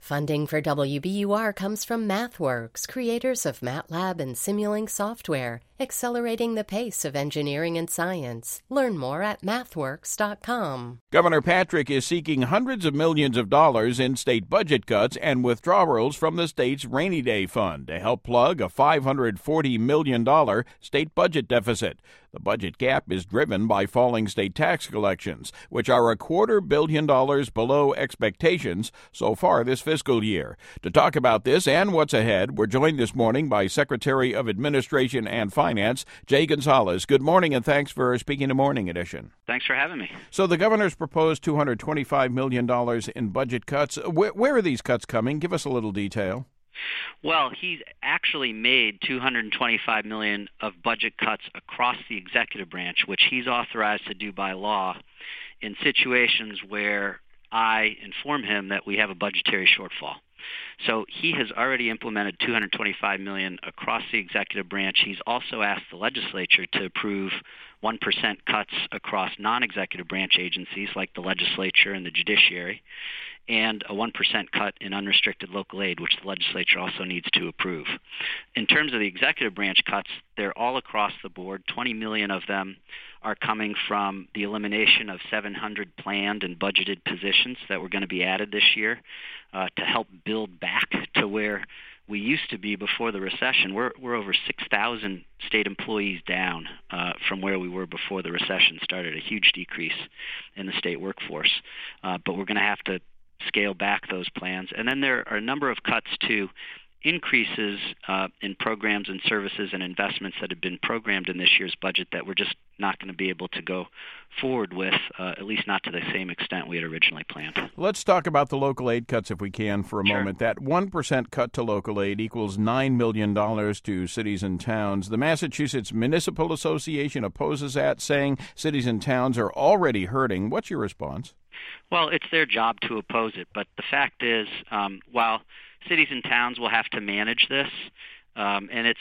Funding for WBUR comes from MathWorks, creators of MATLAB and Simulink software, accelerating the pace of engineering and science. Learn more at mathworks.com. Governor Patrick is seeking hundreds of millions of dollars in state budget cuts and withdrawals from the state's Rainy Day Fund to help plug a $540 million state budget deficit. The budget gap is driven by falling state tax collections, which are $250 million below expectations so far this fiscal year. To talk about this and what's ahead, we're joined this morning by Secretary of Administration and Finance, Jay Gonzalez. Good morning, and thanks for speaking to Morning Edition. Thanks for having me. So the governor's proposed $225 million in budget cuts. Where are these cuts coming? Give us a little detail. Well, he's actually made $225 million of budget cuts across the executive branch, which he's authorized to do by law in situations where I inform him that we have a budgetary shortfall. So he has already implemented $225 million across the executive branch. He's also asked the legislature to approve 1% cuts across non-executive branch agencies like the legislature and the judiciary, and a 1% cut in unrestricted local aid, which the legislature also needs to approve. In terms of the executive branch cuts, they're all across the board. 20 million of them are coming from the elimination of 700 planned and budgeted positions that were going to be added this year to help build back to where we used to be before the recession. We're over 6,000 state employees down from where we were before the recession started, a huge decrease in the state workforce. But we're going to have to scale back those plans. And then there are a number of cuts to increases in programs and services and investments that have been programmed in this year's budget that we're just not going to be able to go forward with, at least not to the same extent we had originally planned. Let's talk about the local aid cuts if we can for a moment. That 1% cut to local aid equals $9 million to cities and towns. The Massachusetts Municipal Association opposes that, saying cities and towns are already hurting. What's your response? Well, it's their job to oppose it, but the fact is, while cities and towns will have to manage this, and it's,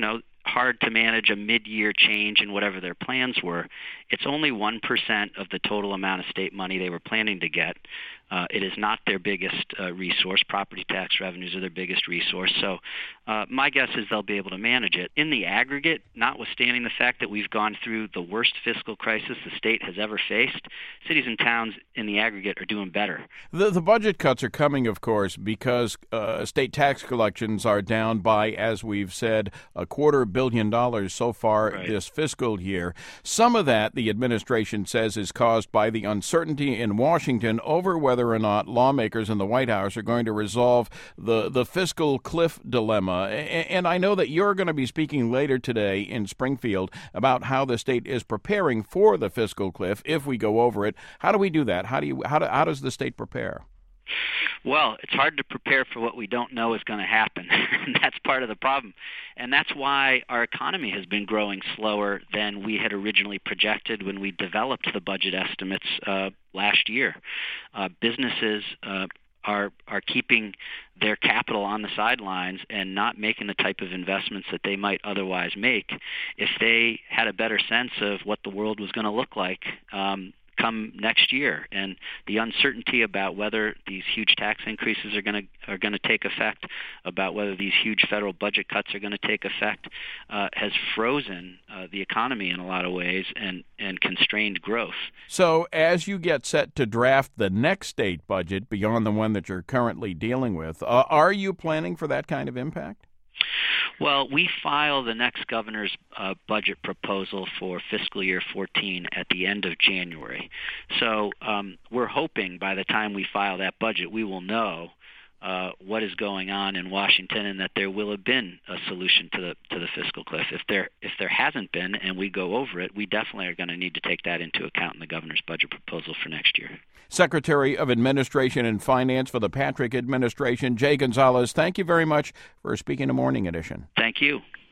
hard to manage a mid-year change in whatever their plans were. It's only 1% of the total amount of state money they were planning to get. It is not their biggest resource. Property tax revenues are their biggest resource. So my guess is they'll be able to manage it. In the aggregate, notwithstanding the fact that we've gone through the worst fiscal crisis the state has ever faced, cities and towns in the aggregate are doing better. The budget cuts are coming, of course, because state tax collections are down by, as we've said, $250 million so far this fiscal year. Some of that, the administration says, is caused by the uncertainty in Washington over whether or not lawmakers in the White House are going to resolve the fiscal cliff dilemma. And I know that you're going to be speaking later today in Springfield about how the state is preparing for the fiscal cliff if we go over it. How do we do that? How does the state prepare? Well, it's hard to prepare for what we don't know is going to happen. And that's part of the problem. And that's why our economy has been growing slower than we had originally projected when we developed the budget estimates last year. Businesses are keeping their capital on the sidelines and not making the type of investments that they might otherwise make if they had a better sense of what the world was going to look like come next year. And the uncertainty about whether these huge tax increases are going to take effect, about whether these huge federal budget cuts are going to take effect, has frozen the economy in a lot of ways and constrained growth. So as you get set to draft the next state budget beyond the one that you're currently dealing with, are you planning for that kind of impact? Well, we file the next governor's budget proposal for fiscal year 14 at the end of January. So we're hoping by the time we file that budget, we will know what is going on in Washington and that there will have been a solution to the fiscal cliff. If there hasn't been and we go over it, we definitely are going to need to take that into account in the governor's budget proposal for next year. Secretary of Administration and Finance for the Patrick administration, Jay Gonzalez, thank you very much for speaking to Morning Edition. Thank you.